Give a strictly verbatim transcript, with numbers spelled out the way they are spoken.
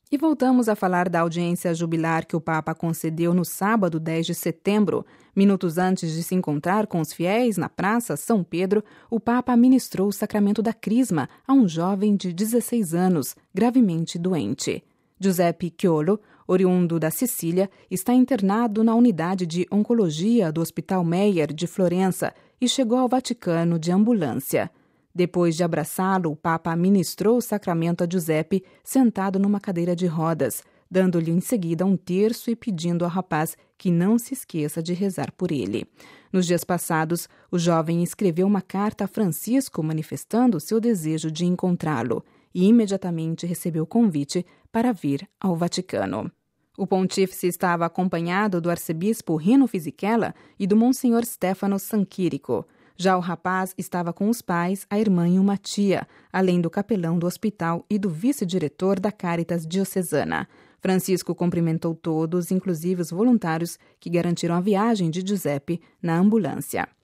E voltamos a falar da audiência jubilar que o Papa concedeu no sábado dez de setembro. Minutos antes de se encontrar com os fiéis na Praça São Pedro, o Papa ministrou o sacramento da Crisma a um jovem de dezesseis anos, gravemente doente. Giuseppe Chiolo, oriundo da Sicília, está internado na unidade de oncologia do Hospital Meyer de Florença e chegou ao Vaticano de ambulância. Depois de abraçá-lo, o Papa ministrou o sacramento a Giuseppe sentado numa cadeira de rodas, dando-lhe em seguida um terço e pedindo ao rapaz que não se esqueça de rezar por ele. Nos dias passados, o jovem escreveu uma carta a Francisco manifestando seu desejo de encontrá-lo e imediatamente recebeu o convite para vir ao Vaticano. O pontífice estava acompanhado do arcebispo Rino Fisichella e do monsenhor Stefano Sanchirico. Já o rapaz estava com os pais, a irmã e uma tia, além do capelão do hospital e do vice-diretor da Caritas Diocesana. Francisco cumprimentou todos, inclusive os voluntários que garantiram a viagem de Giuseppe na ambulância.